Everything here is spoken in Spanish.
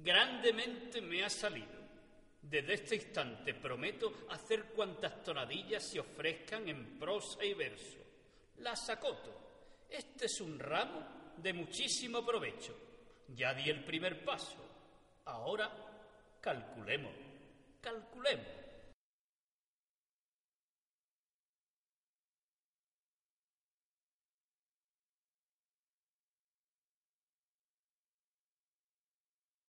grandemente me ha salido. Desde este instante prometo hacer cuantas tonadillas se ofrezcan en prosa y verso. Las acoto. Este es un ramo de muchísimo provecho. Ya di el primer paso. Ahora calculemos.